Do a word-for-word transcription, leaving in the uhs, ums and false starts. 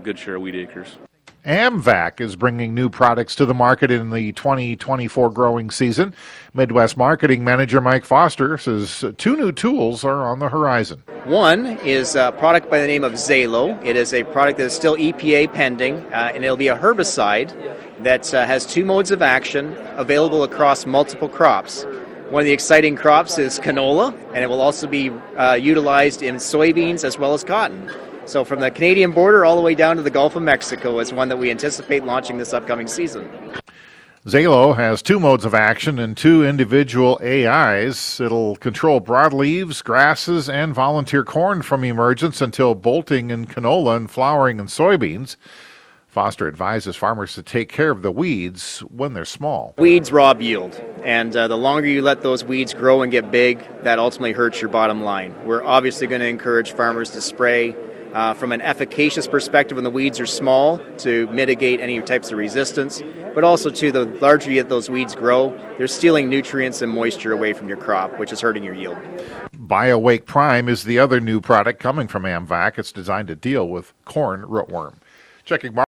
good share of wheat acres. AMVAC is bringing new products to the market in the twenty twenty-four growing season. Midwest Marketing Manager Mike Foster says two new tools are on the horizon. One is a product by the name of Zalo. It is a product that is still E P A pending, uh, and it'll be a herbicide that uh, has two modes of action available across multiple crops. One of the exciting crops is canola, and it will also be uh, utilized in soybeans as well as cotton. So from the Canadian border all the way down to the Gulf of Mexico is one that we anticipate launching this upcoming season. Zalo has two modes of action and two individual A Is. It'll control broadleaves, grasses, and volunteer corn from emergence until bolting in canola and flowering in soybeans. Foster advises farmers to take care of the weeds when they're small. Weeds rob yield, and uh, the longer you let those weeds grow and get big, that ultimately hurts your bottom line. We're obviously going to encourage farmers to spray Uh, from an efficacious perspective when the weeds are small to mitigate any types of resistance, but also too, the larger you let those weeds grow, they're stealing nutrients and moisture away from your crop, which is hurting your yield. BioWake Prime is the other new product coming from AMVAC. It's designed to deal with corn rootworm. Checking